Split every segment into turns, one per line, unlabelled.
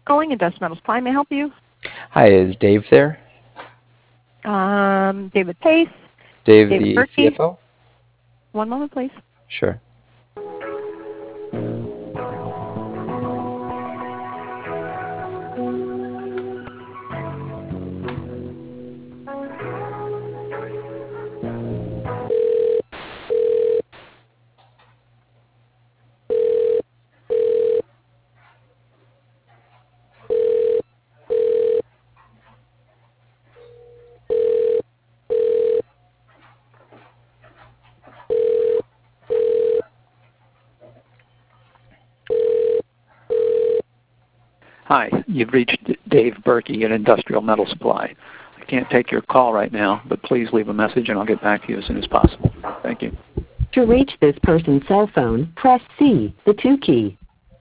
calling. Invest Metals Prime. May I help you?
Hi, is Dave there?
David Pace.
Dave,
David
the
Berkey.
CFO?
One moment, please.
Sure.
Hi, you've reached Dave Berkey at Industrial Metal Supply. I can't take your call right now, but please leave a message and I'll get back to you as soon as possible. Thank you.
To reach this person's cell phone, press C, the 2 key.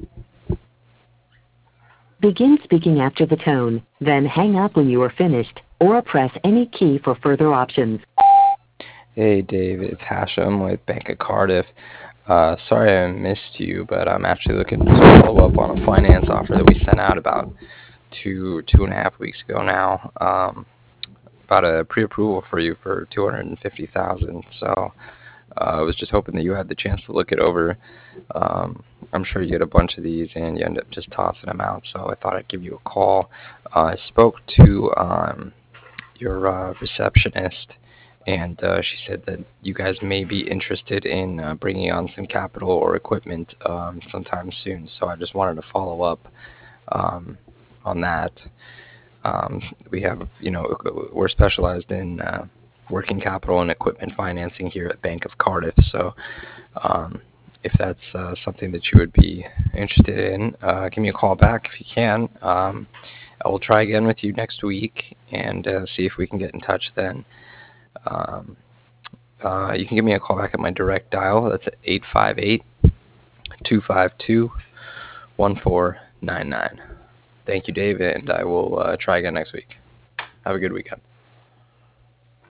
Begin speaking after the tone, then hang up when you are finished, or press any key for further options.
Hey, Dave, it's Hashem with Bank of Cardiff. Sorry I missed you, but I'm actually looking to follow up on a finance offer that we sent out about two and a half weeks ago now. About a pre-approval for you for $250,000. So I was just hoping that you had the chance to look it over. I'm sure you get a bunch of these and you end up just tossing them out. So I thought I'd give you a call. I spoke to your receptionist, and she said that you guys may be interested in bringing on some capital or equipment sometime soon. So I just wanted to follow up on that. We have, we're specialized in working capital and equipment financing here at Bank of Cardiff. So if that's something that you would be interested in, give me a call back if you can. I will try again with you next week and see if we can get in touch then. You can give me a call back at my direct dial. That's at 858-252-1499. Thank you, Dave, and I will try again next week. Have a good weekend.